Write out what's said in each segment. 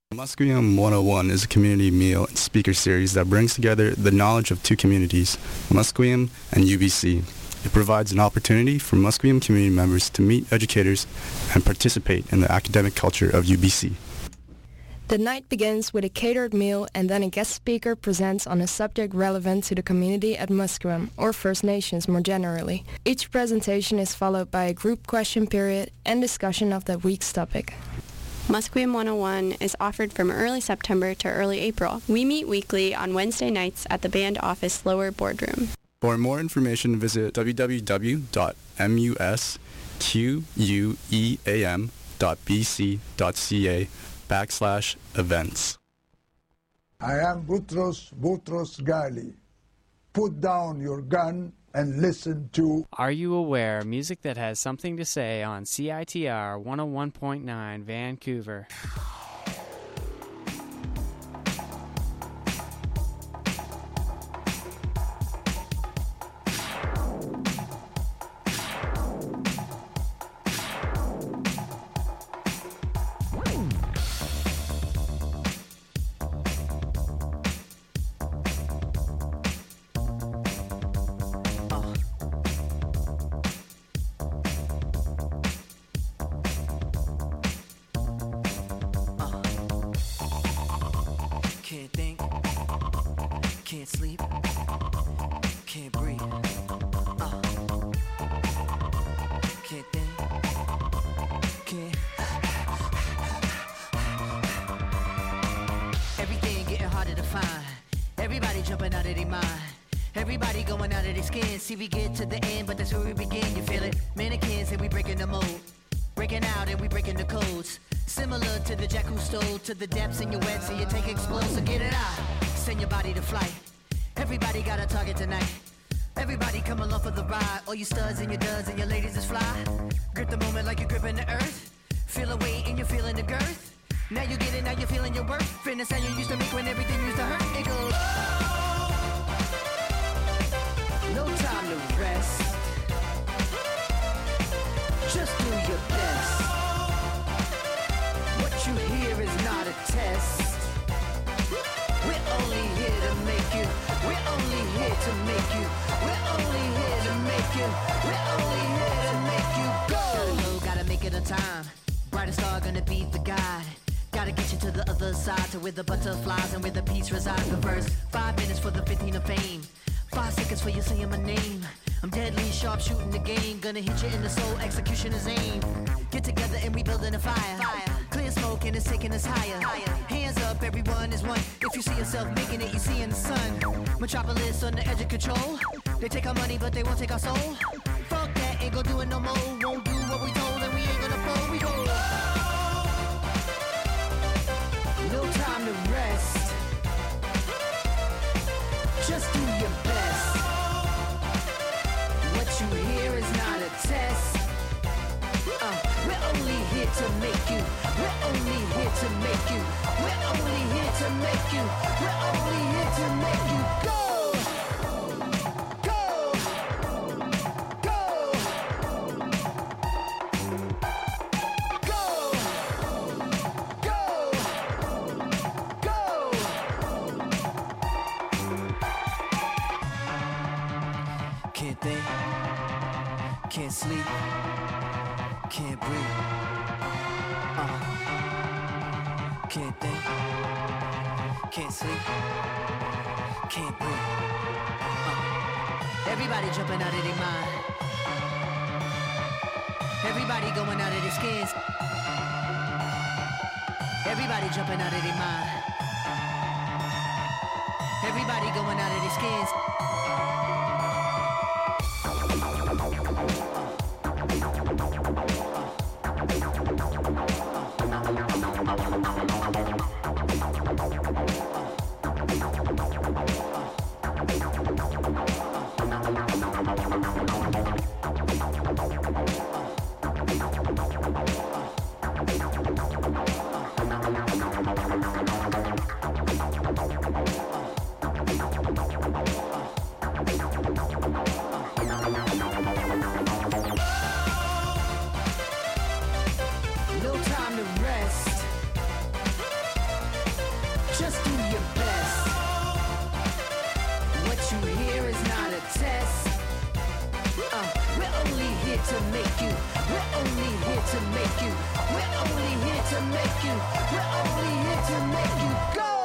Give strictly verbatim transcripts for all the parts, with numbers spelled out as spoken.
Musqueam one oh one is a community meal and speaker series that brings together the knowledge of two communities, Musqueam and U B C. It provides an opportunity for Musqueam community members to meet educators and participate in the academic culture of U B C. The night begins with a catered meal and then a guest speaker presents on a subject relevant to the community at Musqueam, or First Nations more generally. Each presentation is followed by a group question period and discussion of that week's topic. Musqueam one oh one is offered from early September to early April. We meet weekly on Wednesday nights at the band office lower boardroom. For more information, visit w w w dot musqueam dot b c dot c a backslash events. I am Boutros Boutros Ghali. Put down your gun and listen to Are You Aware? Music that has something to say on C I T R one oh one point nine Vancouver. Can't think, can't sleep, can't breathe. Uh. Can't think, can't. Everything getting harder to find. Everybody jumping out of their mind. Everybody going out of their skin. See, we get to the end, but that's where we begin. You feel it? Mannequins and we breaking the mold. Breaking out and we breaking the codes. Similar to the jack who stole to the depths in your wet, so you take explode, so get it out. Send your body to flight. Everybody got a target tonight. Everybody come along for the ride. All you studs and your duds and your ladies is fly. Grip the moment like you're gripping the earth. Feel a weight and you're feeling the girth. Now you get it, now you're feeling your worth. Fitness how you used to make when everything used to hurt. It goes, oh. No time to rest. Just do your best. What you hear is not a test. We're only here to make you. We're only here to make you. We're only here to make you. We're only here to make you go. Gotta know, gotta make it on time. Brightest star gonna be the guide. Gotta get you to the other side, to where the butterflies and where the peace resides. The first five minutes for the fifteen of fame. Five seconds for you saying my name. I'm deadly sharp shooting the game. Gonna hit you in the soul, execution is aim. Get together and we building a fire. fire. Clear smoke and it's taking us higher. higher. Hands up, everyone is one. If you see yourself making it, you see in the sun. Metropolis on the edge of control. They take our money, but they won't take our soul. Fuck that, ain't gonna do it no more. Won't do what we told and we ain't gonna fold. We go. No time to rest. Just do your best. What you hear is not a test. Uh, we're only here to make you. We're only here to make you. We're only here to make you. We're only here to make you go. Go. Go. Go. Go. Go. Can't think, can't sleep, can't breathe. Uh. Can't think, can't sleep, can't breathe. Uh. Everybody jumping out of their mind. Everybody going out of their skins. Everybody jumping out of their mind. Everybody going out of their skins. Uh. to make you. We're only here to make you. We're only here to make you. We're only here to make you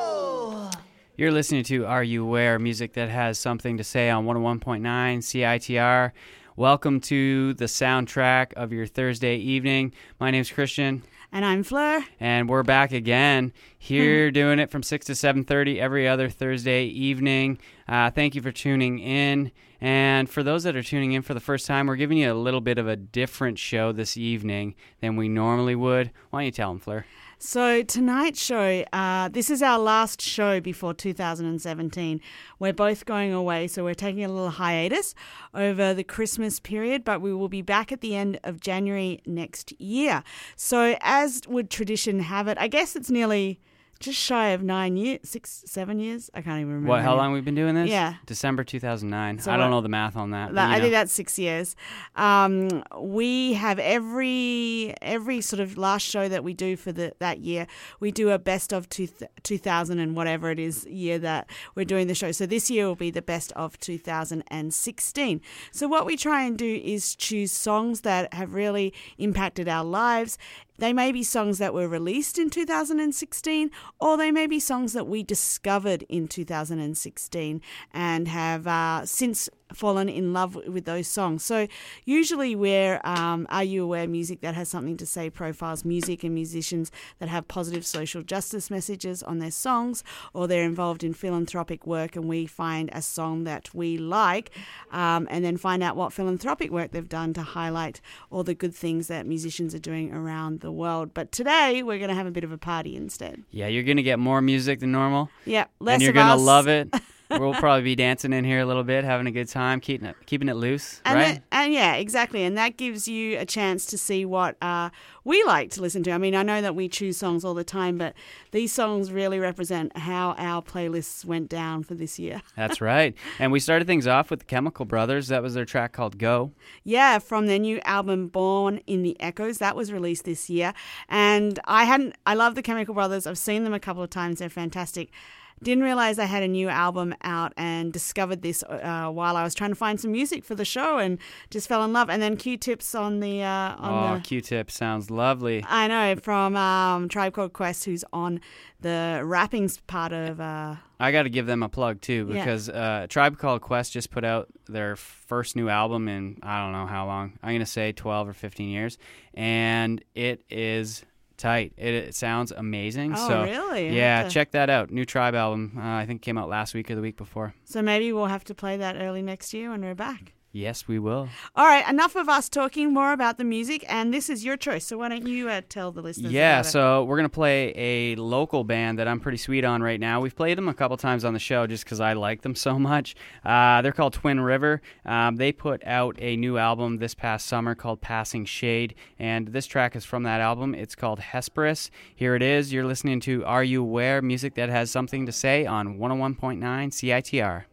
go. You're listening to Are You Aware? Music that has something to say on one oh one point nine C I T R. Welcome to the soundtrack of your Thursday evening. My name's Christian. And I'm Fleur. And we're back again here doing it from six to seven thirty every other Thursday evening. Uh, thank you for tuning in. And for those that are tuning in for the first time, we're giving you a little bit of a different show this evening than we normally would. Why don't you tell them, Fleur? So tonight's show, uh, this is our last show before two thousand seventeen. We're both going away, so we're taking a little hiatus over the Christmas period, but we will be back at the end of January next year. So as would tradition have it, I guess it's nearly just shy of nine years, six, seven years. I can't even remember. What, how long we've been doing this? Yeah. December two thousand nine. So I don't what- know the math on that. but That- you I know. think that's six years. Um, we have every every sort of last show that we do for the that year, we do a best of two, two thousand and whatever it is year that we're doing the show. So this year will be the best of two thousand sixteen. So what we try and do is choose songs that have really impacted our lives. They may be songs that were released in two thousand sixteen, or they may be songs that we discovered in two thousand sixteen and have uh, since fallen in love with those songs. So usually we're um, Are You Aware? Music that has something to say profiles music and musicians that have positive social justice messages on their songs, or they're involved in philanthropic work, and we find a song that we like um, and then find out what philanthropic work they've done to highlight all the good things that musicians are doing around the world. But today we're going to have a bit of a party instead. Yeah, you're going to get more music than normal. Yeah, less and you're of gonna us. love it. We'll probably be dancing in here a little bit, having a good time, keeping it keeping it loose, And right? then- and yeah, exactly. And that gives you a chance to see what uh, we like to listen to. I mean, I know that we choose songs all the time, but these songs really represent how our playlists went down for this year. That's right. And we started things off with the Chemical Brothers. That was their track called Go. Yeah, from their new album Born in the Echoes. That was released this year. And I hadn't, I love the Chemical Brothers. I've seen them a couple of times. They're fantastic. Didn't realize they had a new album out, and discovered this uh, while I was trying to find some music for the show, and just fell in love. And then Q-Tips on the... Uh, on Oh, the Q-Tip sounds lovely. I know, from um, Tribe Called Quest, who's on the rapping part of... Uh, I got to give them a plug, too, Yeah. because uh, Tribe Called Quest just put out their first new album in, I don't know how long. I'm going to say twelve or fifteen years. And it is tight. It, it sounds amazing. Oh, so, really? I Yeah, have to- check that out. New Tribe album. Uh, I think came out last week or the week before. so maybe we'll have to play that early next year when we're back. Yes, we will. All right, enough of us talking more about the music, and this is your choice. So why don't you uh, tell the listeners Yeah, about it? so we're going to play a local band that I'm pretty sweet on right now. We've played them a couple times on the show just because I like them so much. Uh, they're called Twin River. Um, they put out a new album this past summer called Passing Shade, and this track is from that album. It's called Hesperus. Here it is. You're listening to Are You Aware? Music that has something to say on one oh one point nine C I T R.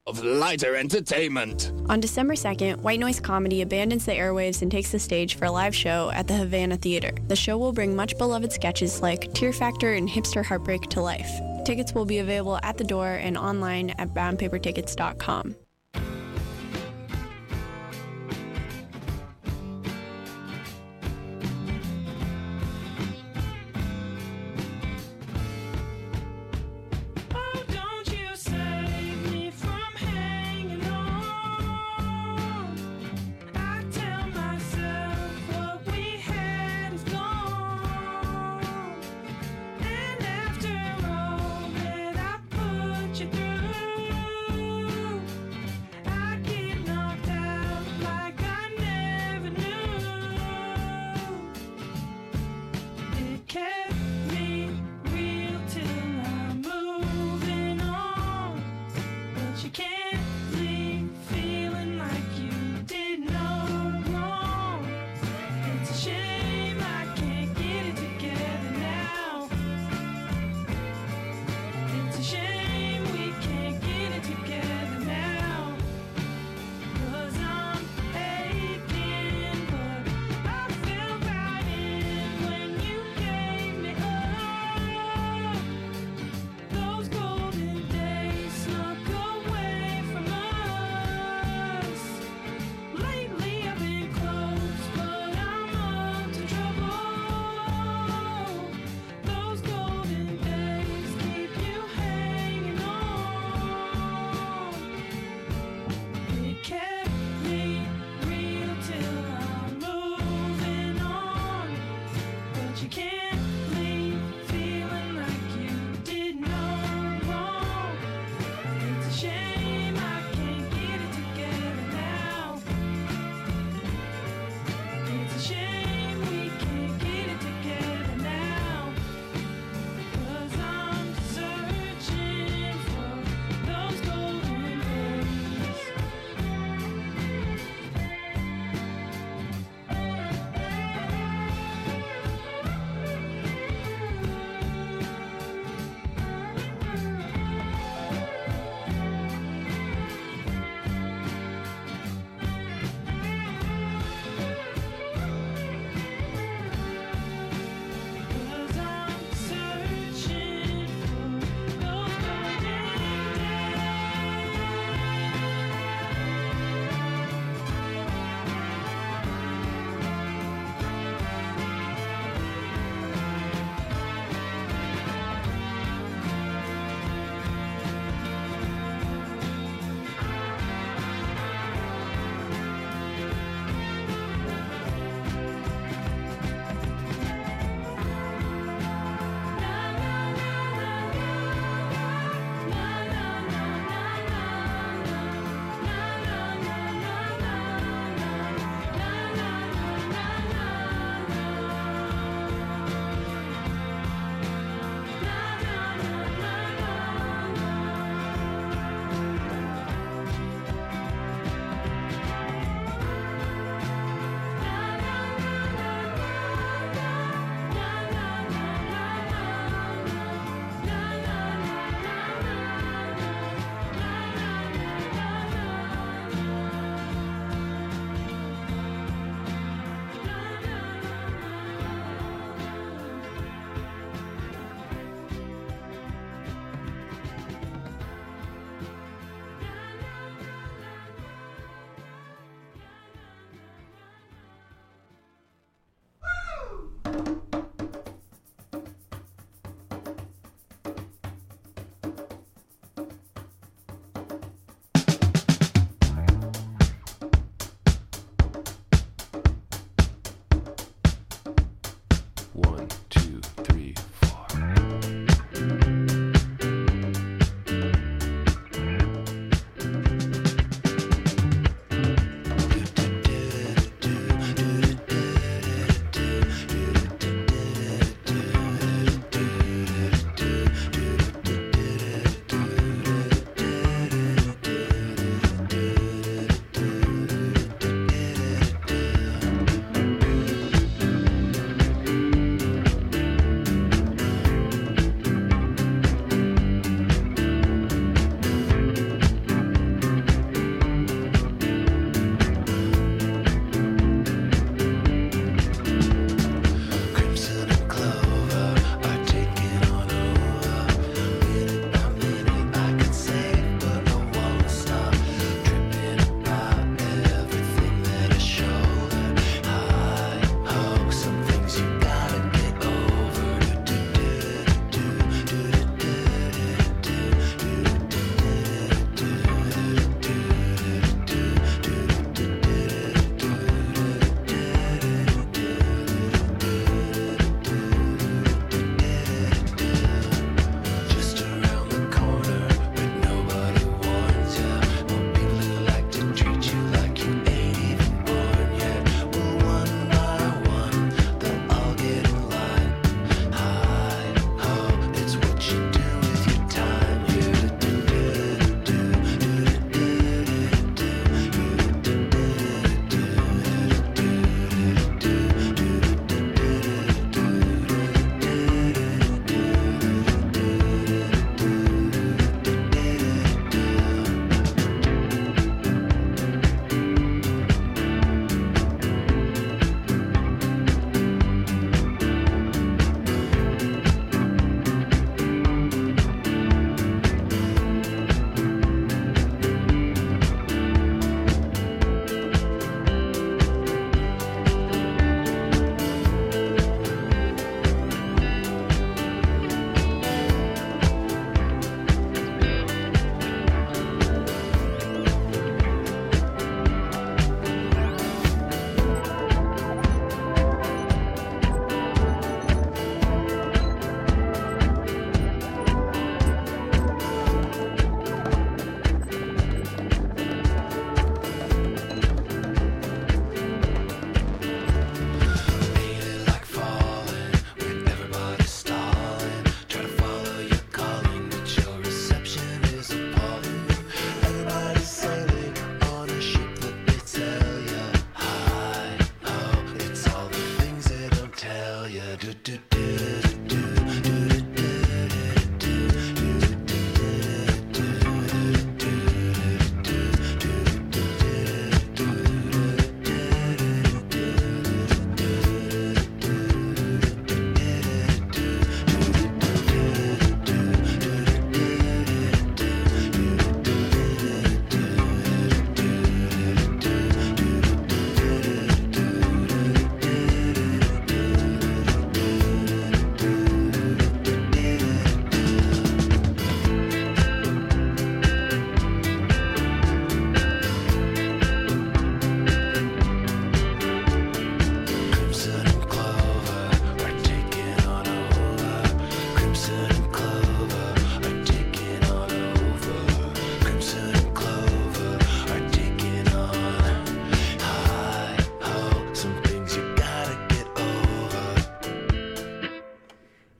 of lighter entertainment. On December second, White Noise Comedy abandons the airwaves and takes the stage for a live show at the Havana Theater. The show will bring much beloved sketches like Tear Factor and Hipster Heartbreak to life. Tickets will be available at the door and online at bound paper tickets dot com. Those golden days snuck away.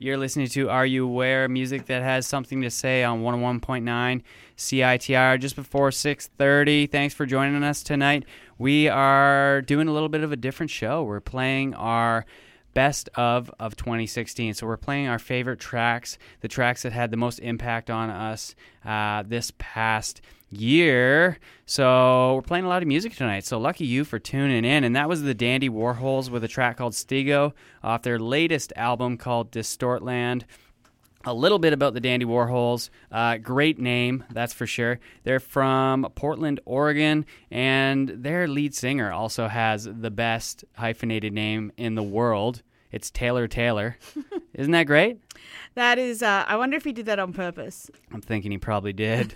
You're listening to Are You Aware? Music that has something to say on one oh one point nine C I T R just before six thirty. Thanks for joining us tonight. We are doing a little bit of a different show. We're playing our best of of twenty sixteen. So we're playing our favorite tracks, the tracks that had the most impact on us uh, this past year. So we're playing a lot of music tonight. So lucky you for tuning in. And that was the Dandy Warhols with a track called Stego off their latest album called Distortland. A little bit about the Dandy Warhols. Uh, great name, that's for sure. They're from Portland, Oregon, and their lead singer also has the best hyphenated name in the world. It's Taylor Taylor. Isn't that great? That is, uh, I wonder if he did that on purpose. I'm thinking he probably did.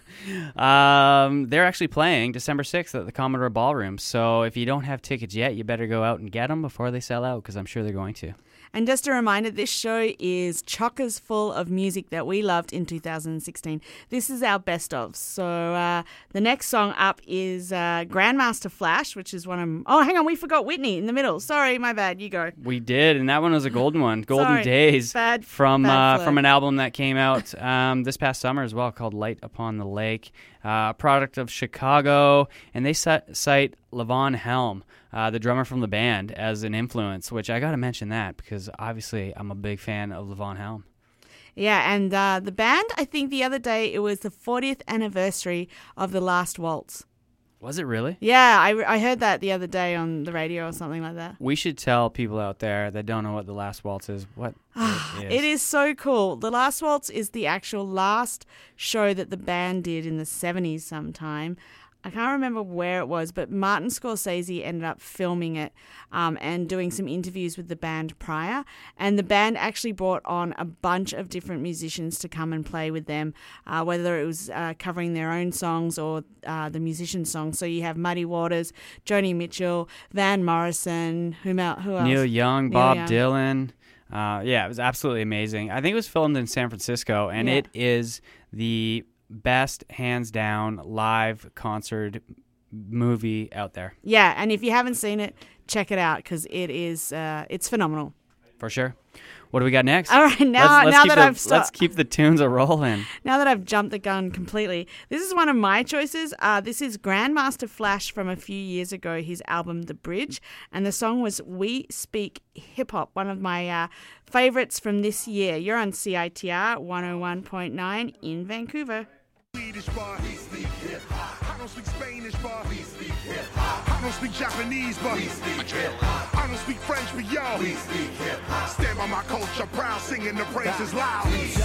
um, they're actually playing December sixth at the Commodore Ballroom, so if you don't have tickets yet, you better go out and get them before they sell out, because I'm sure they're going to. And just a reminder, this show is chockers full of music that we loved in two thousand sixteen. This is our best of. So uh, the next song up is uh, Grandmaster Flash, which is one of... Oh, hang on, we forgot Whitney in the middle. Sorry, my bad. You go. We did, and that one was a golden one. Golden Sorry. Days Bad, from bad uh, from an album that came out um, this past summer as well called Light Upon the Lake, uh, product of Chicago, and they cite, cite Levon Helm, Uh, the drummer from the band, as an influence, which I got to mention that because obviously I'm a big fan of Levon Helm. Yeah, and uh, the band, I think the other day, it was the fortieth anniversary of The Last Waltz. Was it really? Yeah, I, I heard that the other day on the radio or something like that. We should tell people out there that don't know what The Last Waltz is what it is. It is so cool. The Last Waltz is the actual last show that the band did in the seventies sometime. I can't remember where it was, but Martin Scorsese ended up filming it um, and doing some interviews with the band prior. And the band actually brought on a bunch of different musicians to come and play with them, uh, whether it was uh, covering their own songs or uh, the musician songs. So you have Muddy Waters, Joni Mitchell, Van Morrison, who, who else? Neil Young, Neil Bob Young. Dylan. Uh, yeah, it was absolutely amazing. I think it was filmed in San Francisco, and Yeah. it is the best, hands down, live concert movie out there. Yeah, and if you haven't seen it, check it out because it is uh, it's phenomenal. For sure. What do we got next? All right, now let's, let's now keep that the, I've stopped. let's keep the tunes a rolling. Now that I've jumped the gun completely, this is one of my choices. Uh, this is Grandmaster Flash from a few years ago, his album The Bridge, and the song was We Speak Hip Hop, one of my uh, favourites from this year. You're on C I T R one oh one point nine in Vancouver. Swedish bar, he speak hip hop. I don't speak Spanish bar, he speak hip hop. I don't speak Japanese bar, he speak hip hop. I don't speak French, but yo, he speak hip hop. Stand by my culture, proud, singing the praises loud.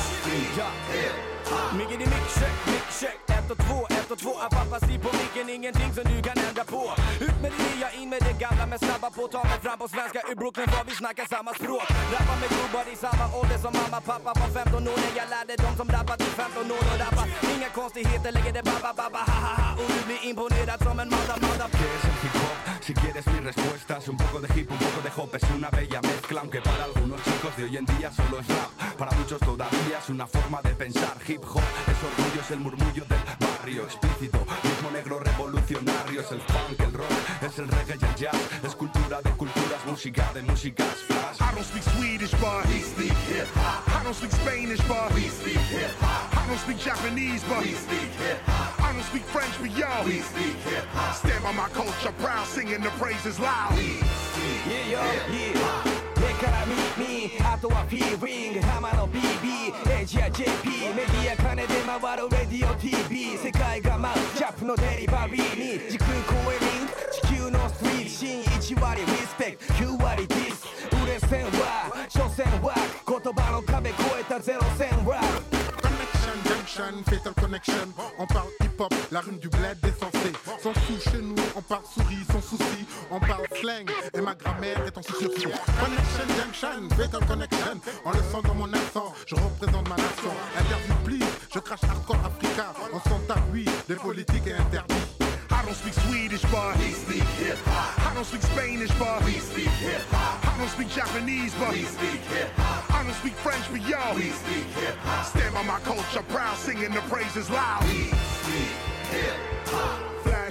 Miggity mick check, mick check. Ett och två, ett och två. Pappa stil på micken, ingenting som du kan ändra på. Ut med det nya, in med det gamla, men snabba på. Ta mig fram på svenska, ur Brooklyn var vi snackar samma språk. Rappar med gubbar i samma ålder som mamma, pappa var femton år när jag lärde dem som rappat i femton år och rappa. Inga konstigheter, lägger det babba, babba, ha ha ha. Och du blir imponerad som en mother, mother. ¿Qué es el hip hop? Si quieres mi respuesta es un poco de hip, un poco de hop. Es una bella mezcla, aunque para algunos chicos de hoy en día solo es rap. Para muchos todavía es una forma de pensar. Hip hop es orgullo, es el murmullo del barrio explícito, ritmo negro revolucionario. Es el funk, el rock, es el reggae y el jazz. Es cultura de culturas, música de músicas, flash. I don't speak Swedish bar, he speak hip hop. I don't speak Spanish bar, he speak hip hop. I don't speak Japanese bar, he speak hip hop. I don't speak French, but yo, he speak hip hop. Stand by my culture, proud, singing the praises loud. Yeah, yeah, yeah. 目から耳、あとはフィーリング浜の ビービー エイジや ジェーピー メディア金で回るレディオ ティービー 世界が舞うジャップのデリバリーに時空超えリンク地球のストリートシーンいち割リスペクトきゅう割ディス売れ線は所詮は言葉の壁越えたゼロ戦は Connection, junction, fatal connection. On parle hip-hop, la rime du bled décensé. Sans sous chez nous, on parle souris, sans souci. On parle slang et ma grammaire est en sursis. Connection, junction, fatal connection. On le sent dans mon accent, je représente ma nation. Interview please, je crache hardcore Africa. On s'entend, oui, des politiques et interdits. I don't speak Swedish bar, he speak hip hop. I don't speak Spanish bar, he speak hip hop. I don't speak Japanese bar, he speak hip hop. I don't speak French, but yo, he speak hip hop. Stand by my culture, proud, singing the praises loud. He speak hip hop. Flash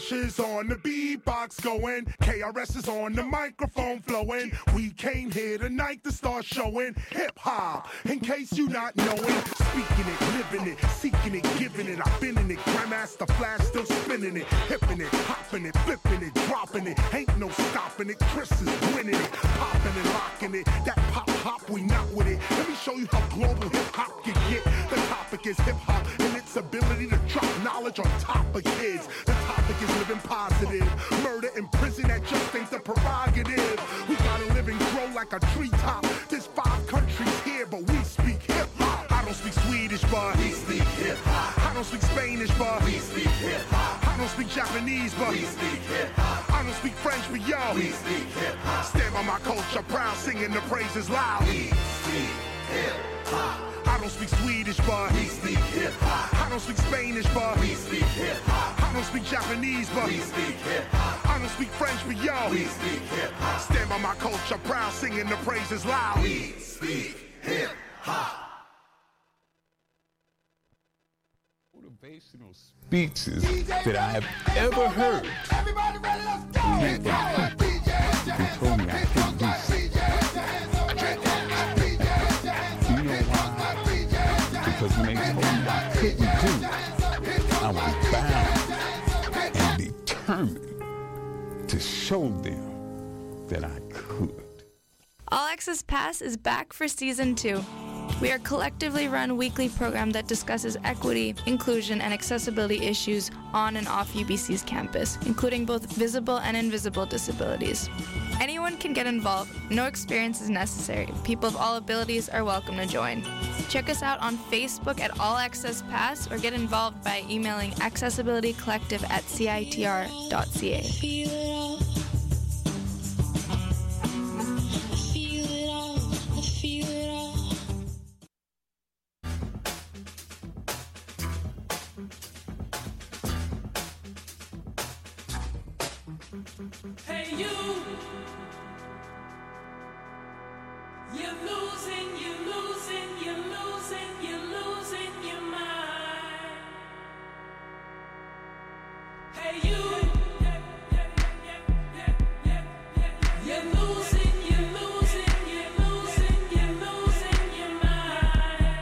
pressure's on, the beatbox going. K R S is on, the microphone flowing. We came here tonight to start showing hip-hop, in case you not knowing. Speaking it, living it, seeking it, giving it. I've been in it, Grandmaster Flash still spinning it. Hipping it, hopping it, flipping it, dropping it. Ain't no stopping it, Chris is winning it. Popping and locking it, that pop hop, we not with it. Let me show you how global hip-hop can get. The topic is hip-hop and its ability to drop knowledge on top of kids. The topic is living positive. Murder in prison, that just ain't the prerogative. We gotta live and grow like a treetop. There's five countries here, but we speak hip-hop. I don't speak Swedish, but we speak hip-hop. I don't speak Spanish, but we speak hip-hop. I don't speak Japanese, but we speak hip-hop. I don't speak French, but yo, we speak hip-hop. Stand by my culture, proud, singing the praises loud. We speak hip-hop. I don't speak Swedish, but we speak hip-hop. I don't speak Spanish, but we speak hip-hop. I don't speak Japanese, but we speak hip-hop. I don't speak French, but yo, we speak hip-hop. Stand by my culture, proud, singing the praises loud. We speak hip-hop. Motivational speeches that I have ever heard. Everybody ready, let's go! They told me I couldn't do something. Do you know why? Because when they told me I couldn't do it, I was bound and determined to show them that I could. All Access Pass is back for season two. We are a collectively run weekly program that discusses equity, inclusion, and accessibility issues on and off U B C's campus, including both visible and invisible disabilities. Anyone can get involved. No experience is necessary. People of all abilities are welcome to join. Check us out on Facebook at All Access Pass or get involved by emailing accessibilitycollective at C I T R dot C A. Hey you, you're losing, you're losing, you're losing, you're losing your mind. Hey you, you're losing, you're losing, you're losing, you're losing your mind.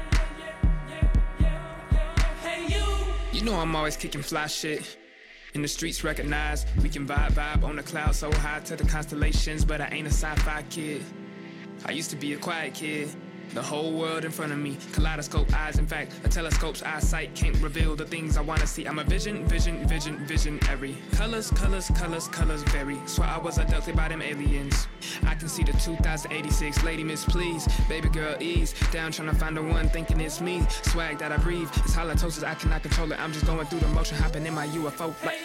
Hey you, you know I'm always kicking fly shit. In the streets recognize we can vibe, vibe on the cloud so high to the constellations, but I ain't a sci-fi kid. I used to be a quiet kid. The whole world in front of me, kaleidoscope eyes. In fact, a telescope's eyesight can't reveal the things I wanna see. I'm a vision, vision, vision, visionary. Colors, colors, colors, colors vary. Swear I was abducted by them aliens. I can see the two thousand eighty-six lady miss, please. Baby girl, ease down, trying to find the one thinking it's me. Swag that I breathe, it's halitosis, I cannot control it. I'm just going through the motion, hopping in my U F O like.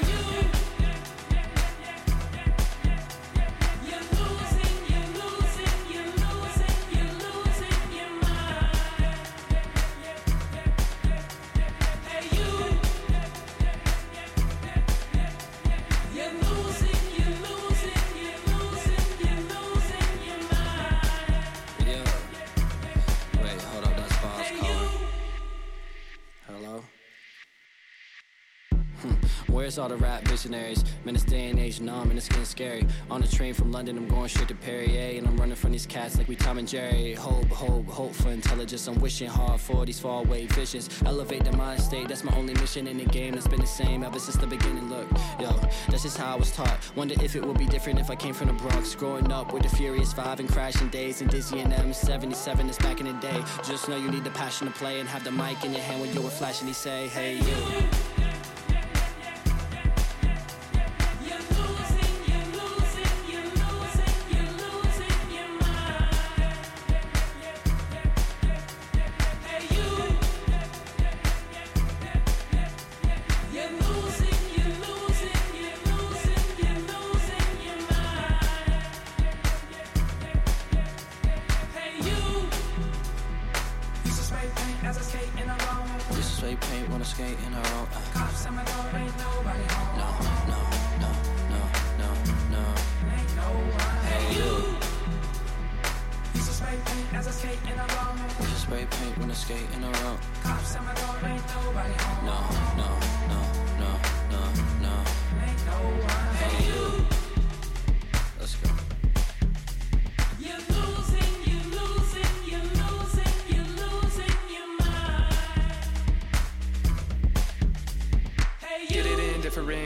Where's all the rap visionaries? Man, this day and age, nah, man, it's getting scary. On the train from London, I'm going straight to Perrier, and I'm running from these cats like we Tom and Jerry. Hope, hope, hope for intelligence. I'm wishing hard for these faraway visions. Elevate the mind state, that's my only mission in the game. That's been the same ever since the beginning. Look, yo, that's just how I was taught. Wonder if it would be different if I came from the Bronx. Growing up with the Furious Five and crashing days and Dizzy and M seventy-seven is back in the day. Just know you need the passion to play and have the mic in your hand when you're flashing. He say, hey you.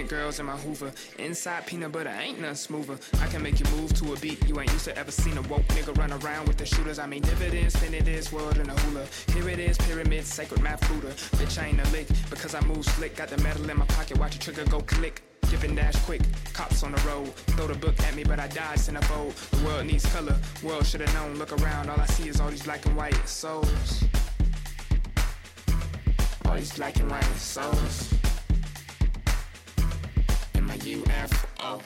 Big girls in my Hoover. Inside peanut butter ain't nothing smoother. I can make you move to a beat you ain't used to ever seen a woke nigga run around with the shooters. I mean dividends, spinning this world in a hula. Here it is, pyramid, sacred math Buddha. Bitch, I ain't a lick because I move slick. Got the metal in my pocket, watch the trigger go click. Dip and dash quick, cops on the road. Throw the book at me, but I died centerfold. The world needs color, world should've known. Look around, all I see is all these black and white souls. All these black and white souls. In my U F O.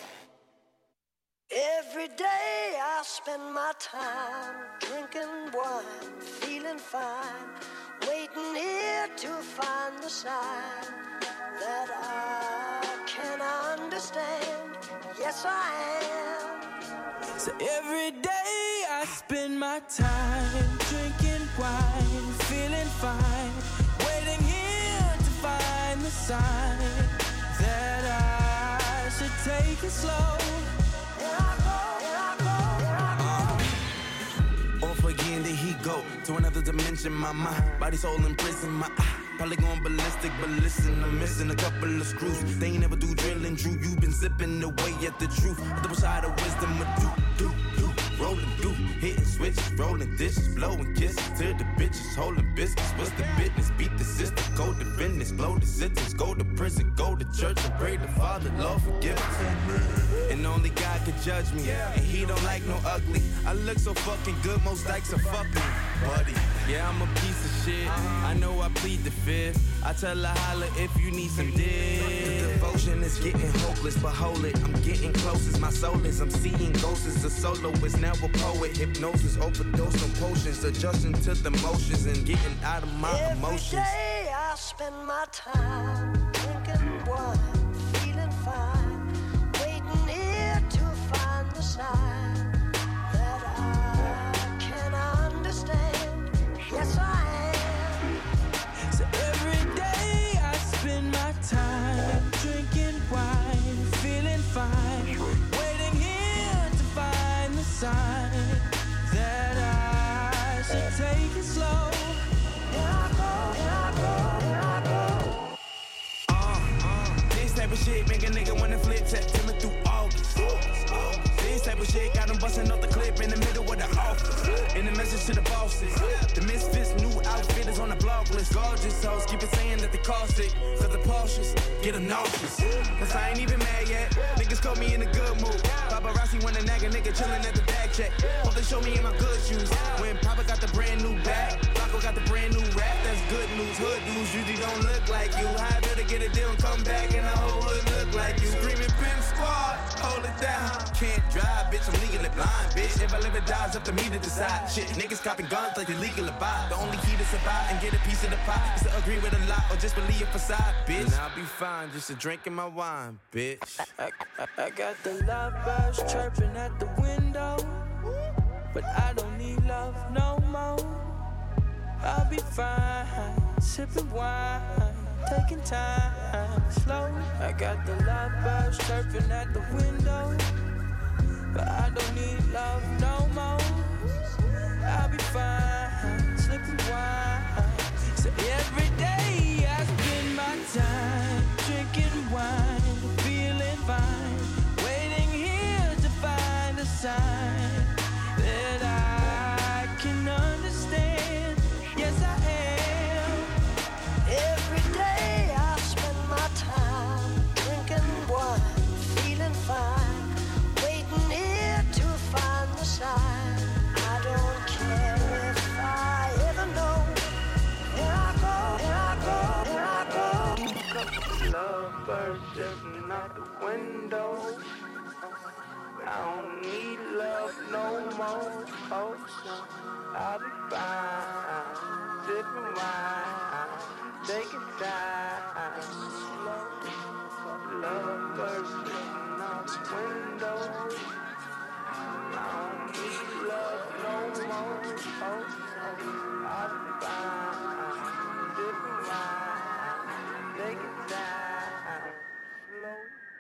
Every day I spend my time drinking wine, feeling fine, waiting here to find the sign that I can understand. Yes, I am. So every day I spend my time drinking wine, feeling fine, waiting here to find the sign that I should take it slow. Off again, there he go to another dimension. My mind, body, soul in prison. My eye, probably going ballistic, but listen, I'm missing a couple of screws. They ain't never do drilling, Drew. You been zipping away at the truth. The double side of wisdom, a do, do, do. Rolling through, hitting switches, rolling dishes, blowing kisses to the bitches, holding biscuits. What's the business? Beat the system, go to business, blow the sentence, go to prison, go to church and pray to Father, Lord forgive us. And only God could judge me, and He don't like no ugly. I look so fucking good, most dykes are fucking buddy. Yeah, I'm a piece of shit. I know I plead the fifth. I tell her holla if you need some dick. The devotion is getting hopeless, but hold it, I'm getting closest. My soul is, I'm seeing ghosts. A soloist, now a poet. Hypnosis, overdose on potions, adjusting to the motions and getting out of my Every emotions. Every day I spend my time drinking wine, feeling fine, waiting here to find the sign that I can understand. Yes, I am. So every day I spend my time drinking wine, feeling fine, waiting here to find the sign that I should take it slow. Here I go, here I go, here I go. Uh, uh, this type of shit make a nigga wanna flip September through August. This type of shit got them busting off the clip in the middle of the office. In the message to the bosses, the misfits new outfit is on the blog list. Gorgeous hoes keep it saying that they cost it, cause the Porsches get them nauseous. Cause I ain't even mad yet, niggas caught me in a good mood. Paparazzi wanna nag a nigga chillin' at the bag check. Hope they show me in my good shoes. When Papa got the brand new bag, Paco got the brand new rap, that's good news. Hood dudes usually don't look like you. I better get a deal and come back and the whole hood look like you. Screaming pimp squad, hold it down. Can't drive, bitch, I'm legally blind, bitch. If I live or die, it's up to me to decide. Shit, niggas copping guns like illegal to buy. The only key to survive and get a piece of the pie is to agree with a lie or just believe a facade, bitch. And I'll be fine, just a drinking my wine, bitch. I, I, I got the lovebirds chirping at the window, but I don't need love no more. I'll be fine, sipping wine, taking time slow. I got the lovebirds chirping at the window, but I don't need love no more. I'll be fine, slipping wine. So every day I spend my time drinking wine, feeling fine, waiting here to find a sign that I can understand. Yes, I am. Every day I spend my time drinking wine, feeling fine, waiting here to find the sign. I don't care if I ever know. Here I go, here I go, here I go. Lovebirds jumping out the window. I don't need love no more. Oh, I'll be fine, sipping wine, taking time slow. Lovebirds jumping out the window. I don't need love no more. Oh, I'll be fine, sipping wine, taking time slow.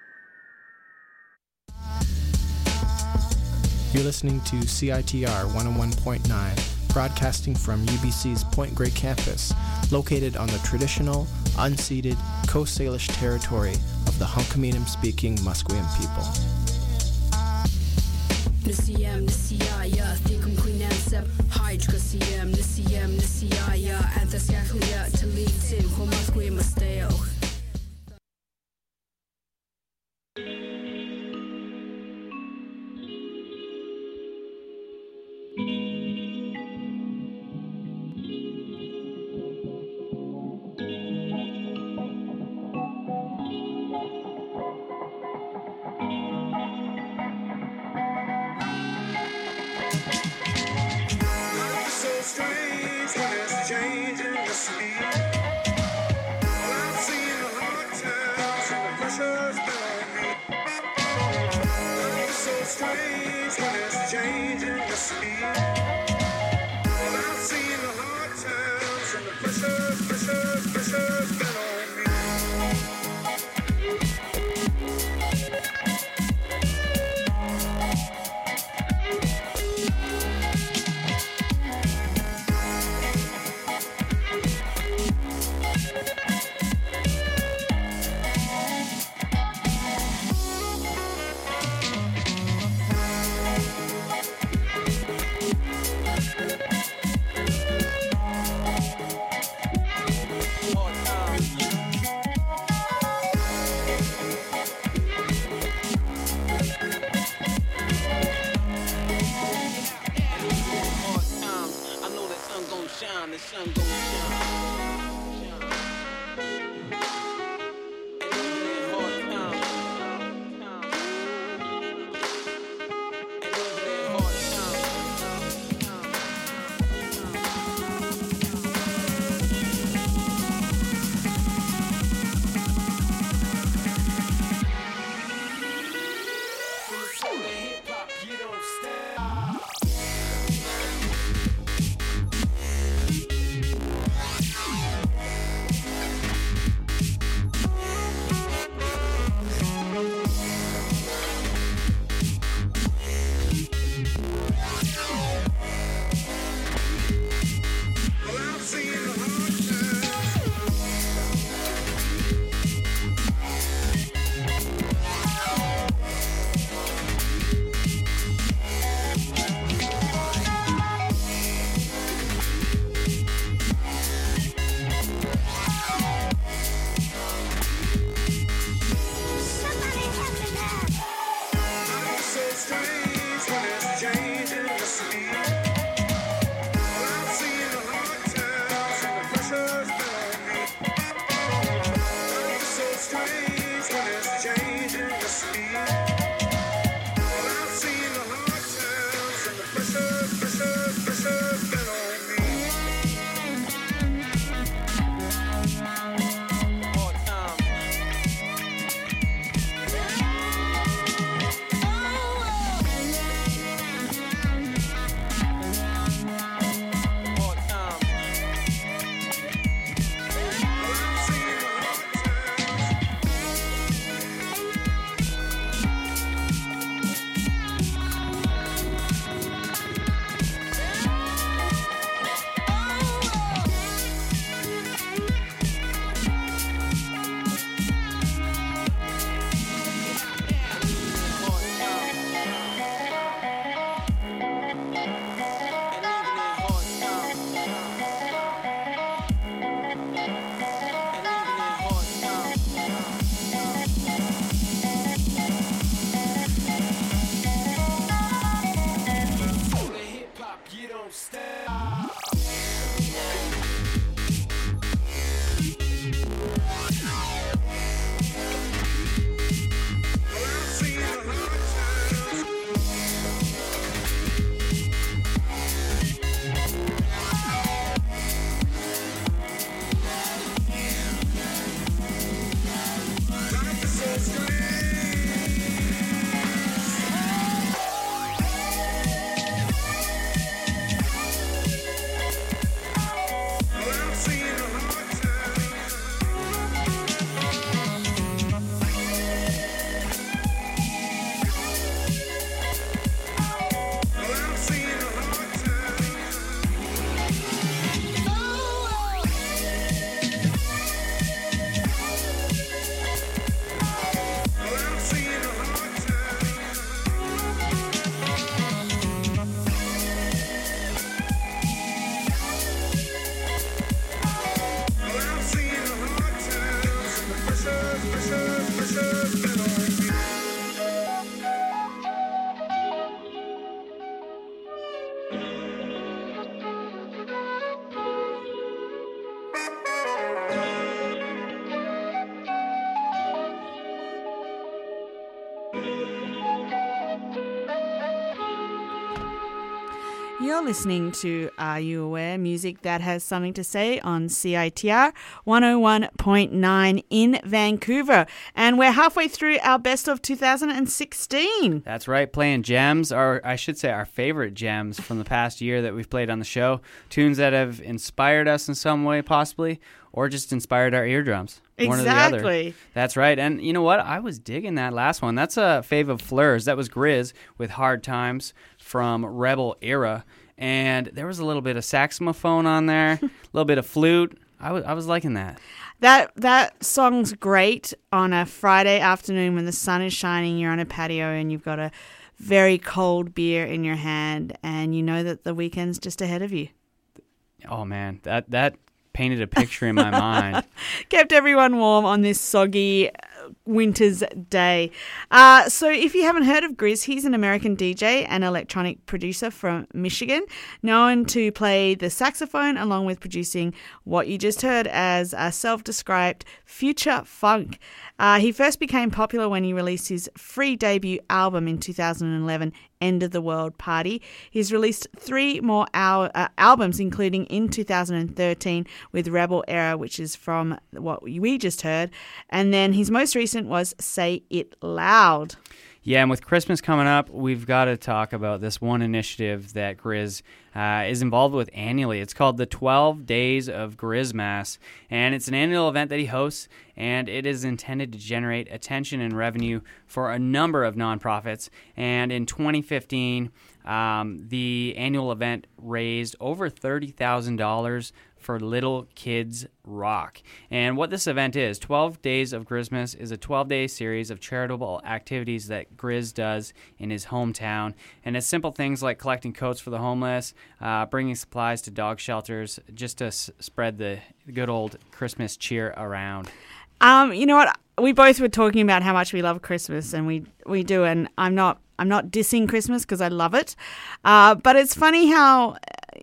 You're listening to C I T R one oh one point nine, broadcasting from U B C's Point Grey campus, located on the traditional, unceded Coast Salish territory of the Hunkaminam-speaking Musqueam people. Nisiyam, Nisiyaya, Thikum Queenam Sep, Hydra Siyam, Nisiyam, Nisiyaya, Anthasyakuya, Talitim, Homasqueam Masteo. You're listening to Are You Aware? Music that has something to say on C I T R one oh one point nine in Vancouver. And we're halfway through our best of two thousand sixteen. That's right, playing gems, or I should say our favorite gems from the past year that we've played on the show. Tunes that have inspired us in some way, possibly, or just inspired our eardrums. One or the other. Exactly. That's right. And you know what? I was digging that last one. That's a fave of Fleur's. That was Grizz with Hard Times from Rebel Era. And there was a little bit of saxophone on there, a little bit of flute. I was I was liking that. That that song's great on a Friday afternoon when the sun is shining, you're on a patio and you've got a very cold beer in your hand and you know that the weekend's just ahead of you. Oh, man. That, that painted a picture in my mind. Kept everyone warm on this soggy winter's day. Uh, so if you haven't heard of Grizz, he's an American D J and electronic producer from Michigan, known to play the saxophone along with producing what you just heard as a self-described future funk. Uh, he first became popular when he released his free debut album in two thousand eleven, End of the World Party. He's released three more al- uh, albums, including in two thousand thirteen with Rebel Era, which is from what we just heard. And then his most recent was Say It Loud. Yeah, and with Christmas coming up, we've got to talk about this one initiative that Grizz uh, is involved with annually. It's called the twelve Days of Grizzmas, and it's an annual event that he hosts, and it is intended to generate attention and revenue for a number of nonprofits. And in twenty fifteen, um, the annual event raised over thirty thousand dollars for Little Kids Rock. And what this event is, twelve Days of Grizzmas, is a twelve-day series of charitable activities that Grizz does in his hometown. And it's simple things like collecting coats for the homeless, uh, bringing supplies to dog shelters, just to s- spread the good old Christmas cheer around. Um, you know what? We both were talking about how much we love Christmas, and we we do. And I'm not I'm not dissing Christmas because I love it, uh, but it's funny how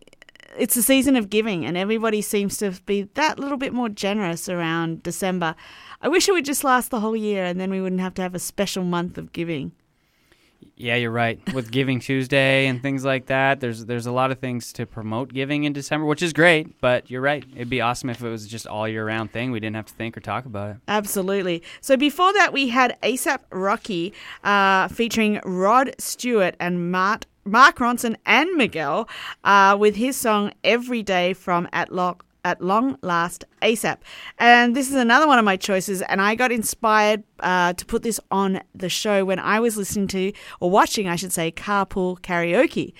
it's a season of giving, and everybody seems to be that little bit more generous around December. I wish it would just last the whole year, and then we wouldn't have to have a special month of giving. Yeah, you're right. With Giving Tuesday and things like that, there's there's a lot of things to promote giving in December, which is great, but you're right. It'd be awesome if it was just all year-round thing. We didn't have to think or talk about it. Absolutely. So before that, we had ASAP Rocky uh, featuring Rod Stewart and Mart, Mark Ronson and Miguel uh, with his song Every Day from At Lock. At Long Last ASAP. And this is another one of my choices, and I got inspired uh, to put this on the show when I was listening to, or watching, I should say, Carpool Karaoke.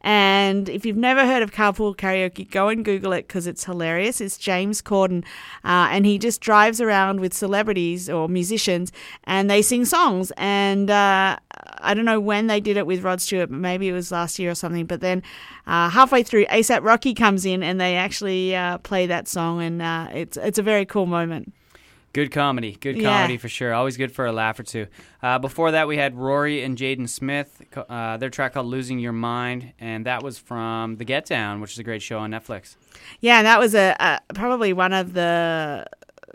And if you've never heard of Carpool Karaoke, go and Google it because it's hilarious. It's James Corden, uh, and he just drives around with celebrities or musicians, and they sing songs. And uh, I don't know when they did it with Rod Stewart, but maybe it was last year or something. But then uh, halfway through, ASAP Rocky comes in, and they actually uh, play that song, and uh, it's it's a very cool moment. Good comedy. Good Yeah. comedy for sure. Always good for a laugh or two. Uh, before that, we had Rory and Jaden Smith, uh, their track called Losing Your Mind, and that was from The Get Down, which is a great show on Netflix. Yeah, and that was a, a probably one of the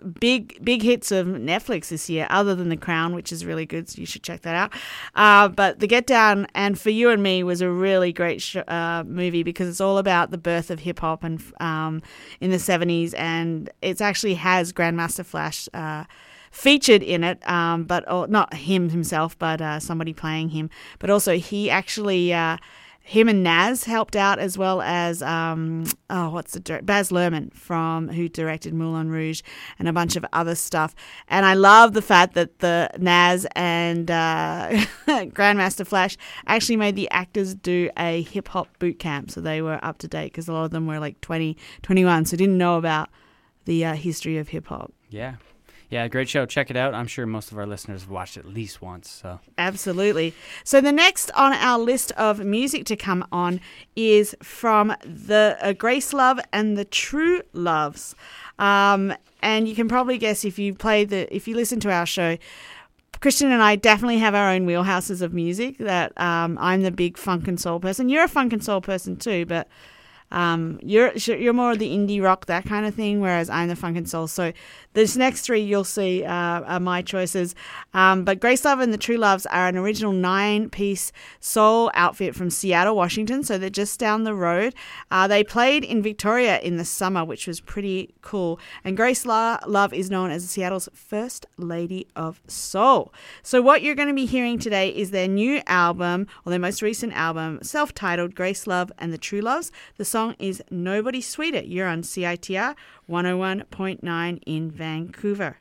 big big hits of Netflix this year, other than The Crown, which is really good, so you should check that out. Uh, but The Get Down and For You and Me was a really great sh- uh, movie because it's all about the birth of hip hop and um, in the seventies, and it actually has Grandmaster Flash uh, featured in it, um, but oh, not him himself, but uh, somebody playing him. But also he actually. Uh, Him and Nas helped out, as well as um, oh, what's the dir- Baz Luhrmann from who directed Moulin Rouge and a bunch of other stuff. And I love the fact that the Nas and uh, Grandmaster Flash actually made the actors do a hip hop boot camp, so they were up to date because a lot of them were like twenty, twenty-one, so didn't know about the uh, history of hip hop. Yeah. Yeah, great show. Check it out. I'm sure most of our listeners have watched it at least once. So Absolutely. So the next on our list of music to come on is from the uh, Grace Love and the True Loves. Um, and you can probably guess if you play the if you listen to our show, Christian and I definitely have our own wheelhouses of music. That um, I'm the big funk and soul person. You're a funk and soul person too, but Um, you're you're more of the indie rock, that kind of thing, whereas I'm the funk and soul. So these next three you'll see uh, are my choices. Um, but Grace Love and the True Loves are an original nine-piece soul outfit from Seattle, Washington. So they're just down the road. Uh, they played in Victoria in the summer, which was pretty cool. And Grace La- Love is known as Seattle's first lady of soul. So what you're going to be hearing today is their new album, or their most recent album, self-titled Grace Love and the True Loves. The song is Nobody Sweeter. You're on C I T R one oh one point nine in Vancouver.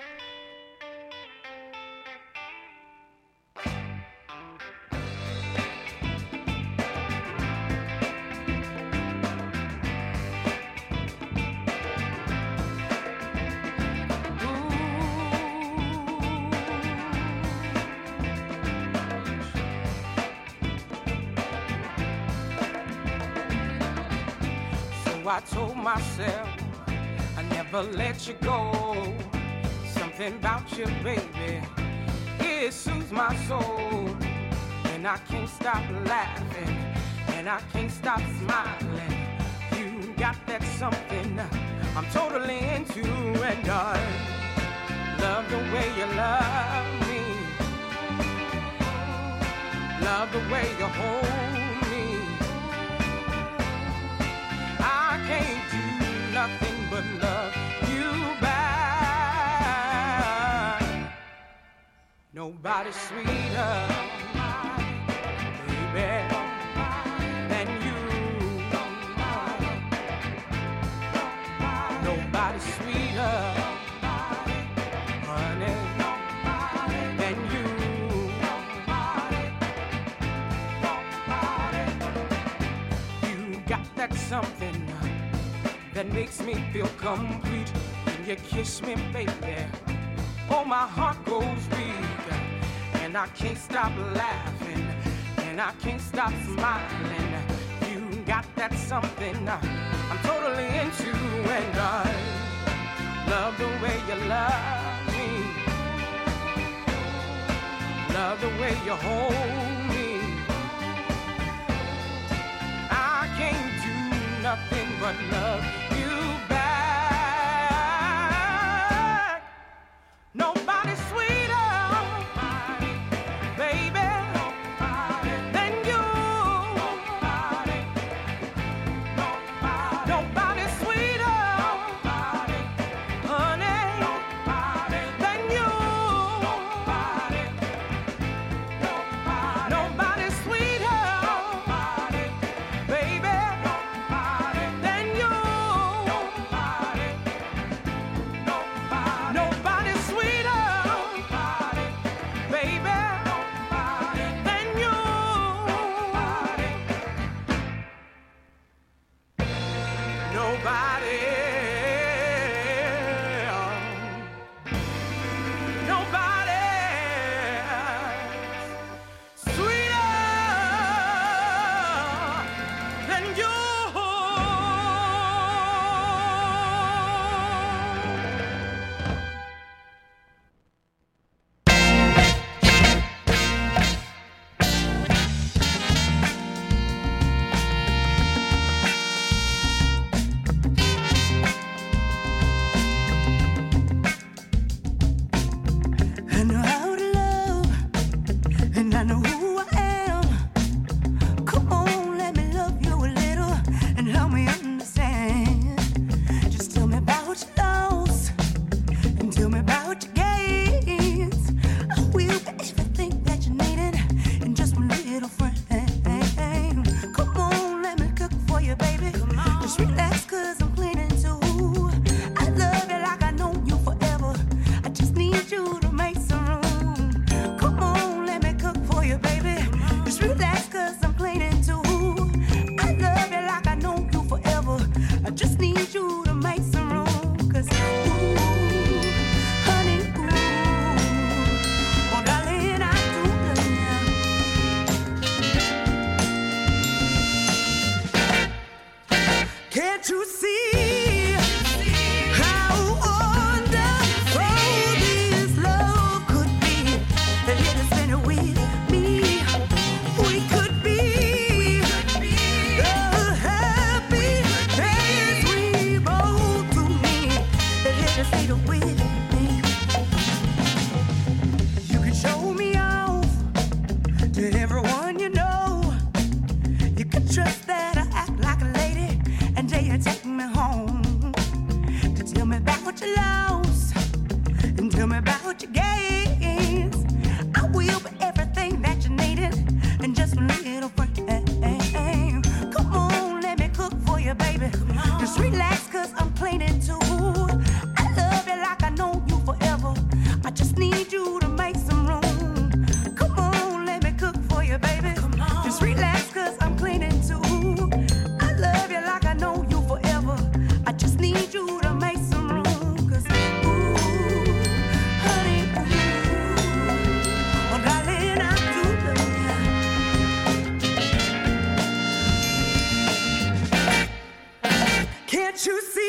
I told myself I never let you go. Something about you, baby, it soothes my soul. And I can't stop laughing, and I can't stop smiling. You got that something I'm totally into, and I love the way you love me. Love the way you hold me. I can't do nothing but love you back. Nobody sweeter, baby, than you. Nobody sweeter, honey, than you. You got that something that makes me feel complete. When you kiss me, baby, oh, my heart goes weak. And I can't stop laughing, and I can't stop smiling. You got that something I'm totally into, and I love the way you love me. Love the way you hold me. I can't do nothing but love you back. Nobody sweeter, baby, than you. Nobody sweeter, honey, than you. Nobody sweeter, baby, than you. Nobody sweeter, To everyone you know, you can trust that I act like a lady, and till you take me home to tell me about what you lost and tell me about what you gained. I will be everything that you needed and just a little frame. Come on, let me cook for you, baby. Just relax, cause I'm cleaning too. I love you like I know you forever. I just need you to make some room. Come on, let me cook for you, baby. Just relax, cause I'm cleaning too. I love you like I know you forever. I just need you to make some room. Cause, ooh, honey, ooh, oh, darling, I do love you. Can't you see?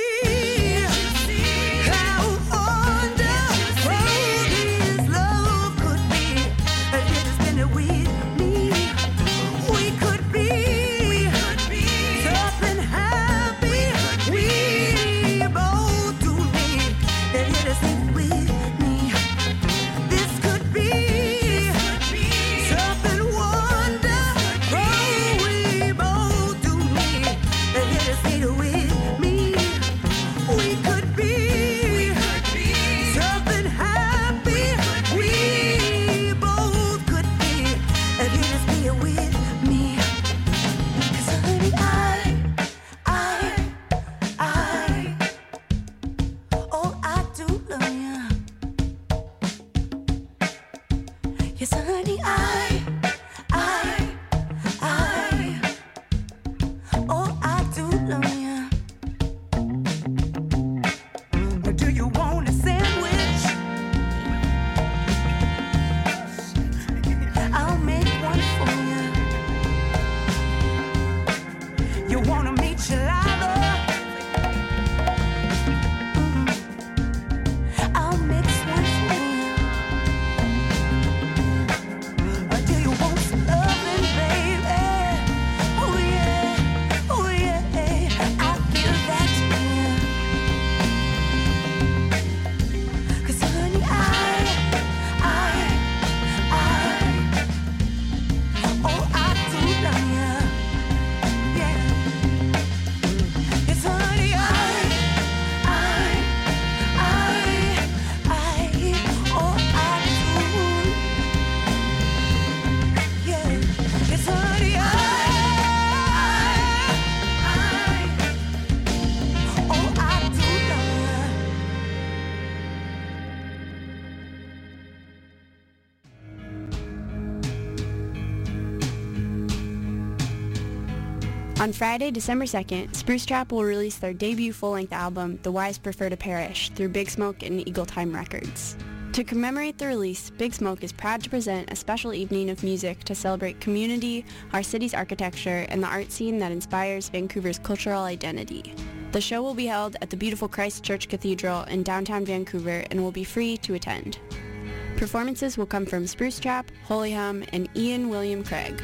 On Friday, December second, Spruce Trap will release their debut full-length album, The Wise Prefer to Perish, through Big Smoke and Eagle Time Records. To commemorate the release, Big Smoke is proud to present a special evening of music to celebrate community, our city's architecture, and the art scene that inspires Vancouver's cultural identity. The show will be held at the beautiful Christ Church Cathedral in downtown Vancouver and will be free to attend. Performances will come from Spruce Trap, Holy Hum, and Ian William Craig.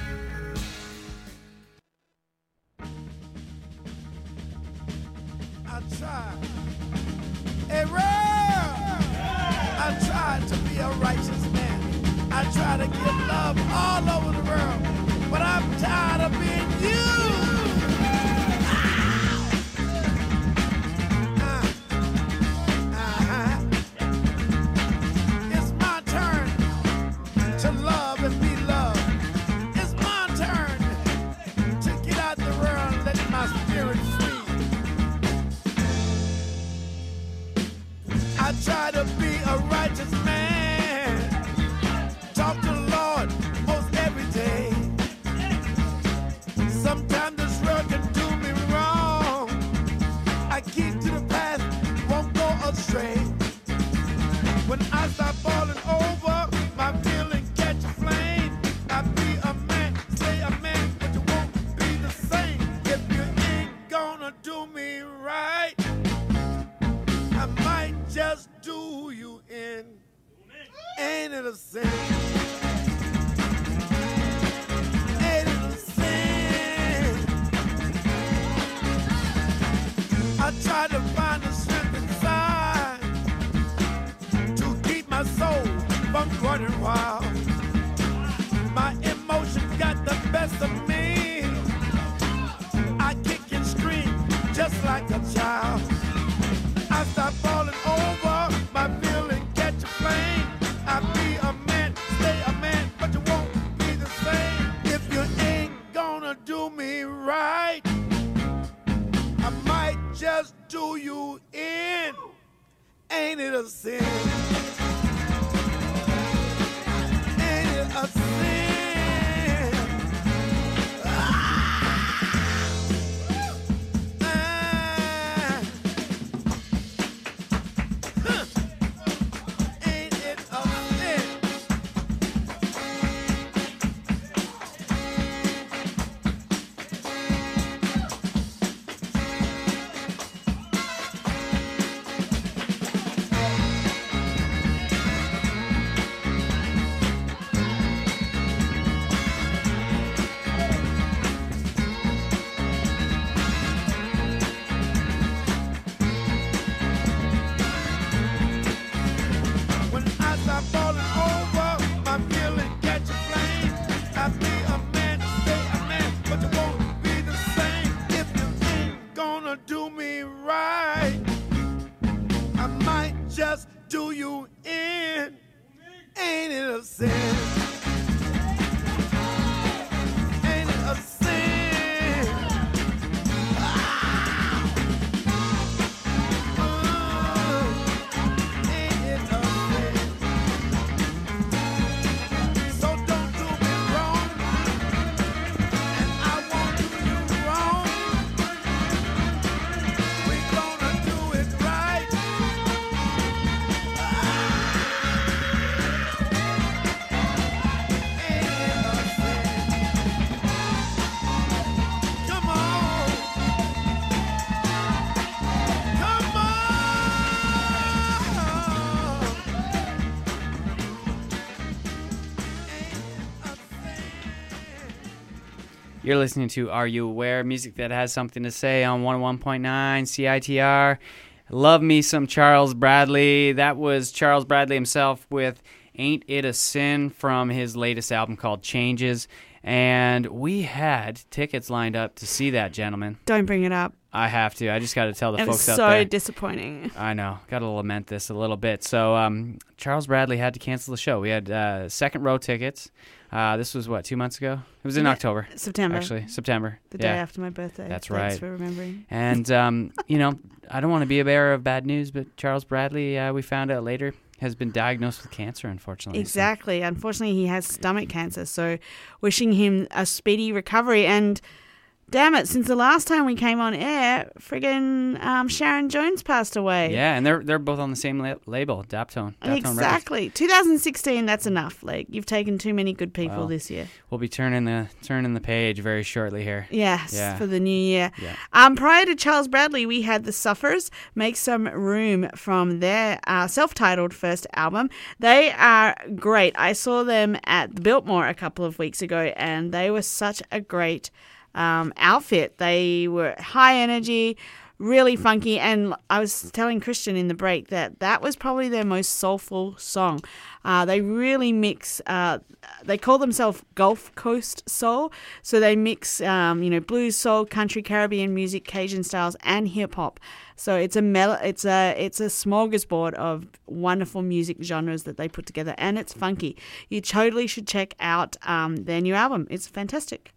Hey, Rob! I tried to be a righteous man. I try to give love all over the world, but I'm tired of being you. Uh, uh-huh. It's my turn to love and be loved. It's my turn to get out the world and let my spirit free. I try to be a righteous man, talk to the Lord most every day. Sometimes this world can do me wrong. I keep to the path, won't go astray. When I start falling over, my feelings catch a flame. I be a man, stay a man, but you won't be the same. If you ain't gonna do me right, I might just do you in. Ain't it a sin? Ain't it a sin? I try to find the strength inside to keep my soul from running wild. My do you in? Ain't it a sin? Ain't it a sin? Ah! Ah! Huh. Ain't it a sin? When I start falling over, my feeling catch a flame. I be a man, stay a man, but you won't be the same if you ain't gonna do me right. I might just do you in. Ain't it a sin? Ain't it a sin? Ah! Uh, ain't it a sin? So don't do me wrong, and I won't do you wrong. We gonna do it right. Come on, come on. You're listening to Are You Aware? Music that has something to say on one oh one point nine C I T R. Love me some Charles Bradley. That was Charles Bradley himself with Ain't It a Sin from his latest album called Changes. And we had tickets lined up to see that, gentleman. Don't bring it up. I have to. I just got to tell the It was folks out so there. disappointing. I know. Got to lament this a little bit. So um, Charles Bradley had to cancel the show. We had uh, second row tickets. Uh, this was, what, two months ago? It was in Yeah, October. September. Actually, September. The yeah. day after my birthday. That's Thanks right. for remembering. And, um, you know, I don't want to be a bearer of bad news, but Charles Bradley, uh, we found out later, has been diagnosed with cancer, unfortunately. So- Exactly. Unfortunately, he has stomach cancer, so wishing him a speedy recovery. And damn it, since the last time we came on air, friggin' um, Sharon Jones passed away. Yeah, and they're they're both on the same la- label, Daptone. Daptone Exactly. twenty sixteen, that's enough. Like, you've taken too many good people Well, this year. We'll be turning the turning the page very shortly here. Yes, Yeah. for the new year. Yeah. Um, prior to Charles Bradley, we had the Suffers, Make Some Room, from their uh, self-titled first album. They are great. I saw them at the Biltmore a couple of weeks ago, and they were such a great um, outfit. They were high energy, really funky, and I was telling Christian in the break that that was probably their most soulful song. Uh, they really mix, uh, they call themselves Gulf Coast Soul, so they mix, um, you know, blues, soul, country, Caribbean music, Cajun styles, and hip hop. So it's a mel- it's a it's a smorgasbord of wonderful music genres that they put together, and it's funky. You totally should check out um, their new album. It's fantastic.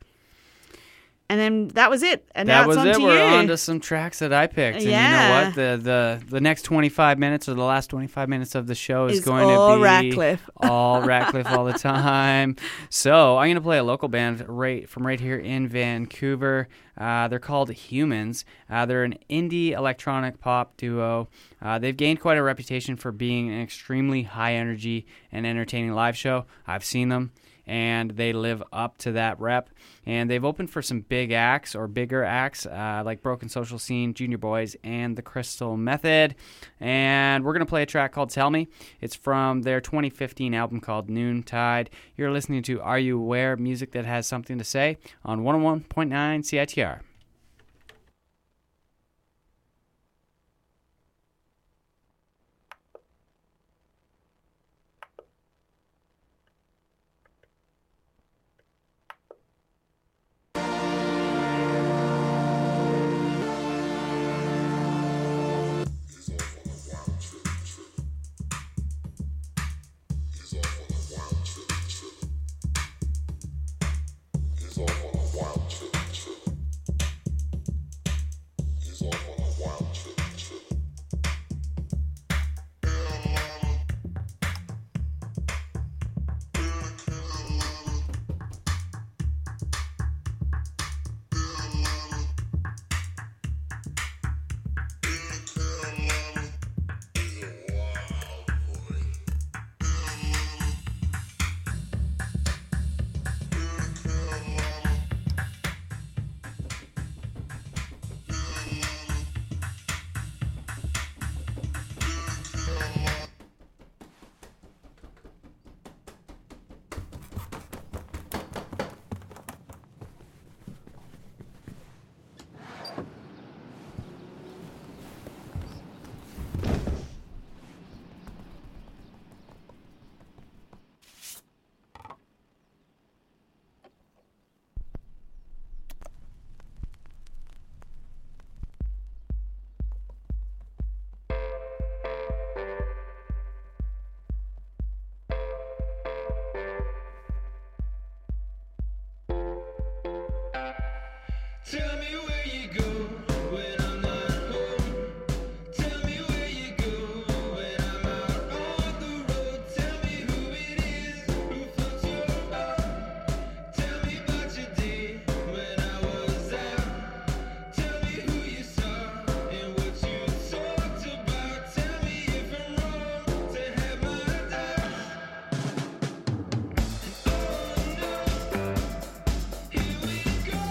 And then that was it. And that now was it's on it. to We're you. on to some tracks that I picked. And Yeah. you know what? The, the the next twenty-five minutes or the last twenty-five minutes of the show is Is going all to be Ratcliffe. all Ratcliffe all the time. So I'm going to play a local band right from right here in Vancouver. Uh, they're called Humans. Uh, they're an indie electronic pop duo. Uh, they've gained quite a reputation for being an extremely high energy and entertaining live show. I've seen them, and they live up to that rep. And they've opened for some big acts or bigger acts uh, like Broken Social Scene, Junior Boys, and The Crystal Method. And we're going to play a track called Tell Me. It's from their twenty fifteen album called Noontide. You're listening to Are You Aware? Music that has something to say on one oh one point nine C I T R. He's off on a wild trip, trip. Tell me where you go when I'm not home. Tell me where you go when I'm out on the road. Tell me who it is who floats your boat. Tell me about your day when I was out. Tell me who you saw and what you talked about. Tell me if I'm wrong to have my doubts. Oh no, here we go.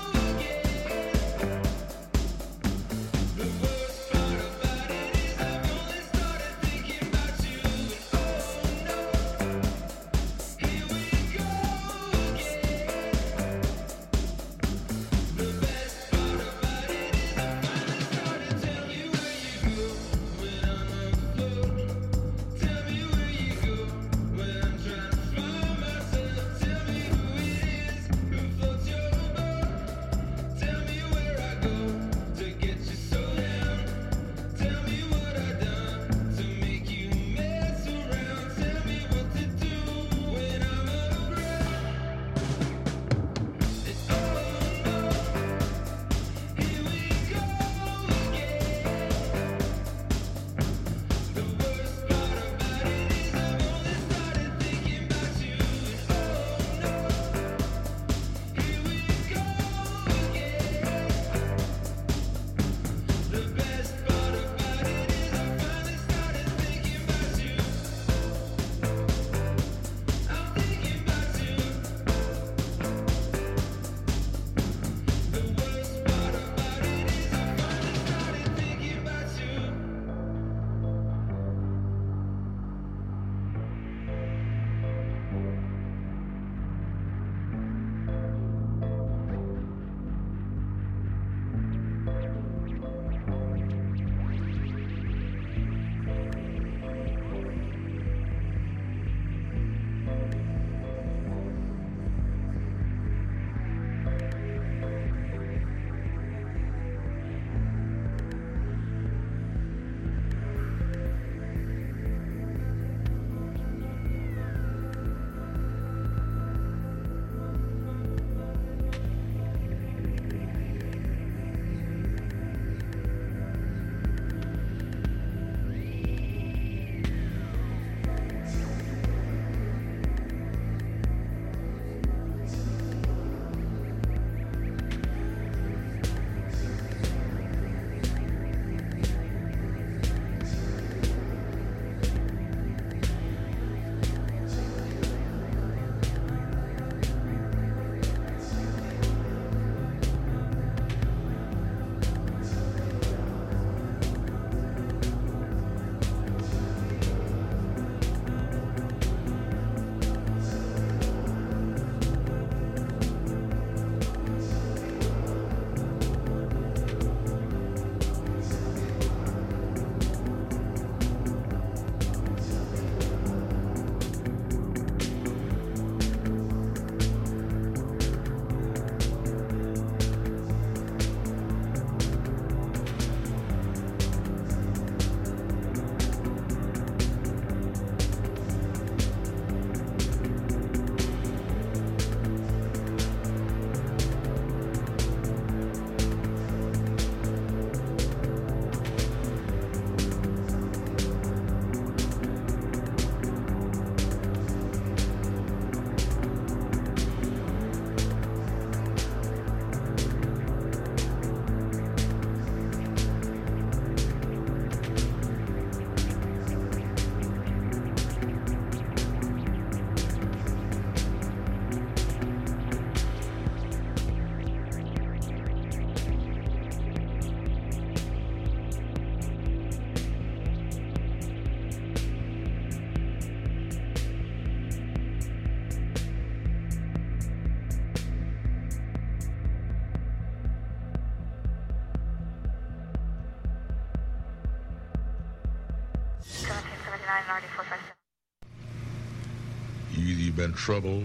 You either you've been troubled,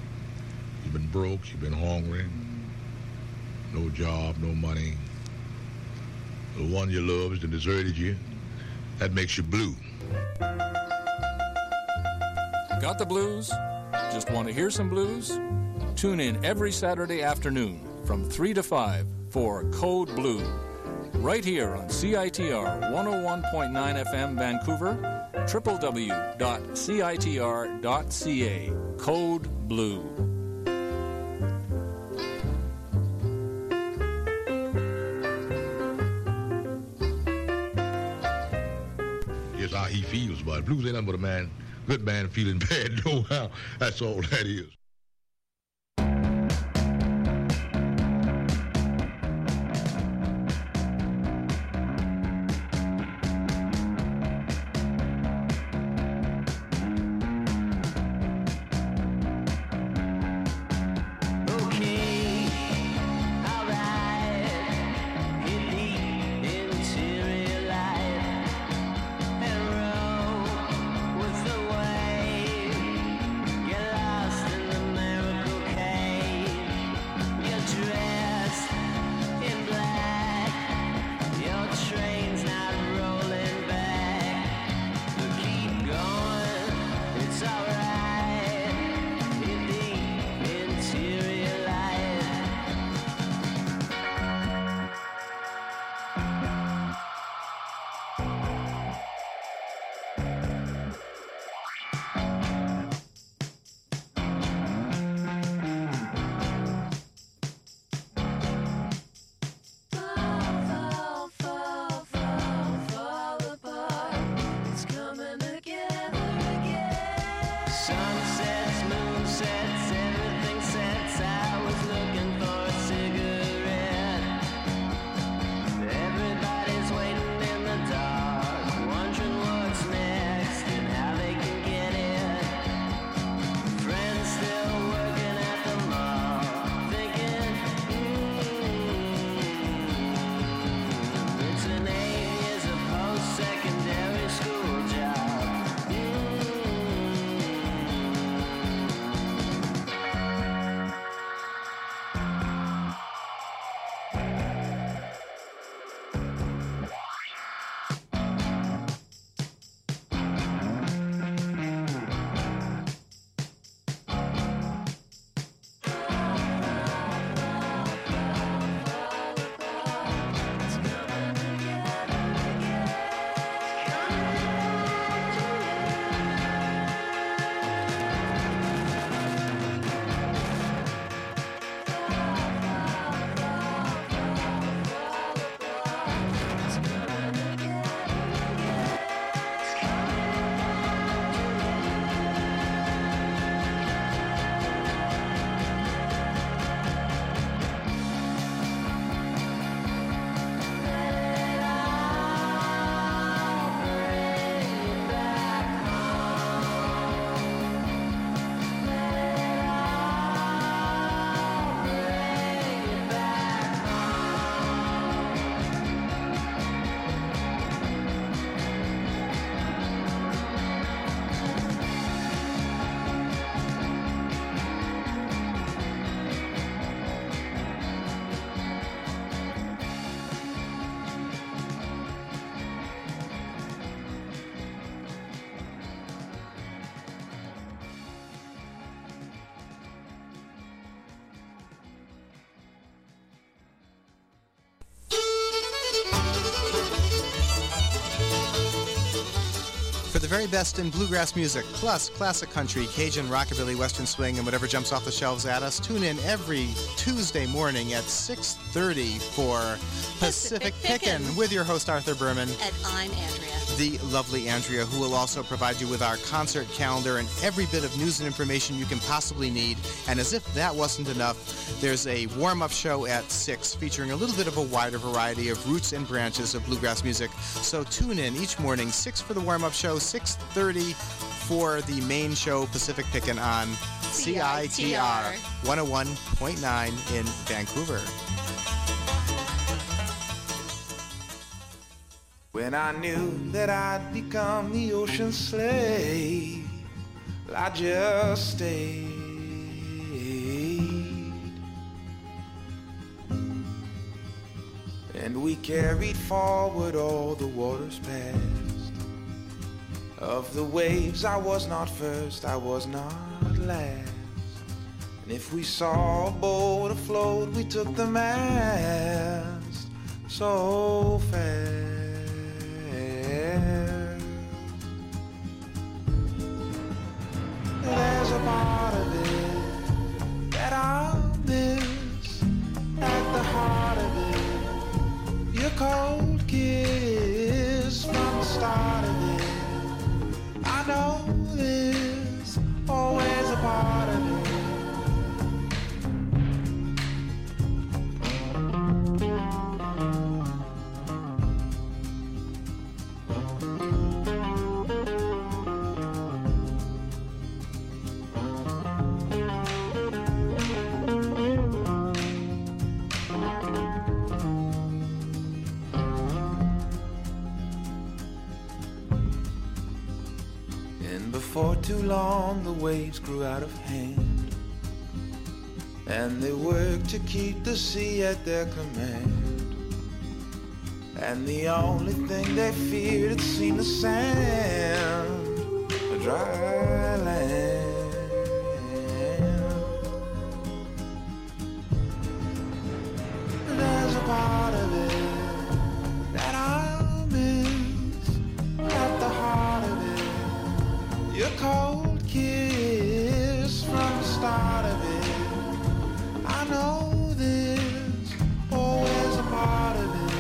you've been broke, you've been hungry, no job, no money. The one you loved and deserted you, that makes you blue. Got the blues? Just want to hear some blues? Tune in every Saturday afternoon from three to five for Code Blue. Right here on C I T R one oh one point nine F M Vancouver, w w w dot c i t r dot c a. Code Blue. It's how he feels about it. Blues ain't nothing but a man, good man feeling bad, no how. That's all that is. For the very best in bluegrass music, plus classic country, Cajun, rockabilly, western swing, and whatever jumps off the shelves at us, tune in every Tuesday morning at six thirty for Pacific, Pacific Pickin' Pickin' with your host Arthur Berman. And I'm Andrea. The lovely Andrea, who will also provide you with our concert calendar and every bit of news and information you can possibly need. And as if that wasn't enough, there's a warm-up show at six featuring a little bit of a wider variety of roots and branches of bluegrass music. So tune in each morning, six for the warm-up show, six thirty for the main show, Pacific Pickin' on C I T R one oh one point nine in Vancouver. When I knew that I'd become the ocean slave, I just stayed. And we carried forward all the waters past. Of the waves I was not first, I was not last. And if we saw a boat afloat, we took the mast so fast. There's a part of it that I'll miss. At the heart of it, your cold kiss from the start of it. I know there's always a part of it. For too long the waves grew out of hand, and they worked to keep the sea at their command. And the only thing they feared, it seemed the sand, a dry land. There's a part of it that I'll miss. At the heart of it, your cold kiss from the start of it. I know there's always a part of it.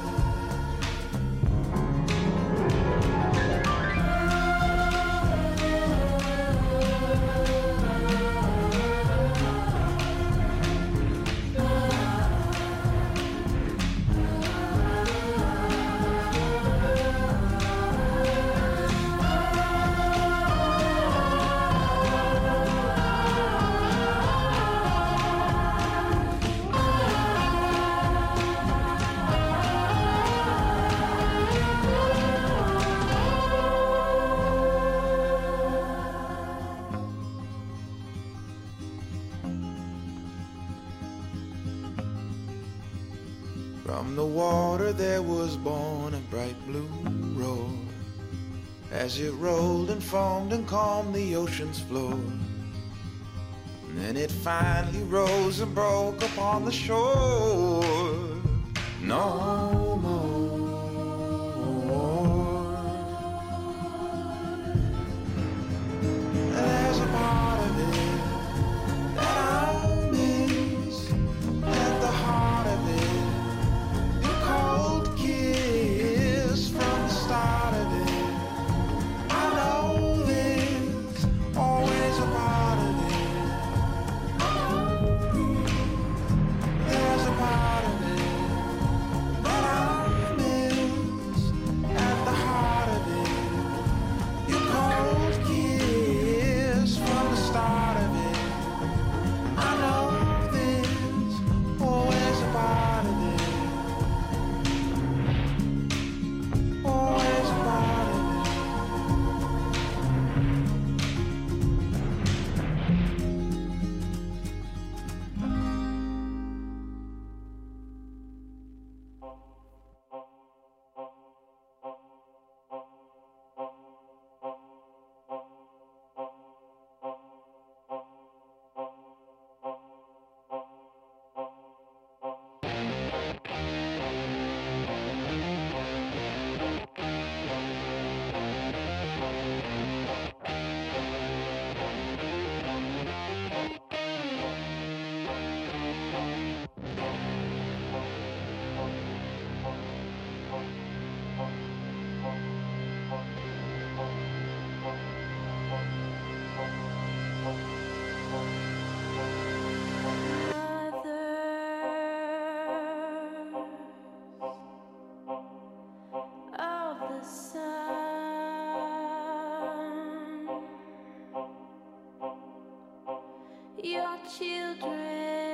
From the water there was born a bright blue roar, as it rolled and foamed and calmed the ocean's floor. And then it finally rose and broke upon the shore. No more. There's a part of it that I'll miss. At the heart of it, cold kiss from the start of it. I know there's always a part of it. There's a part of it that I miss. At the heart of it, your cold kiss from the start of it. I know there's always a part of it. Always a part of it. Of the sun, your children.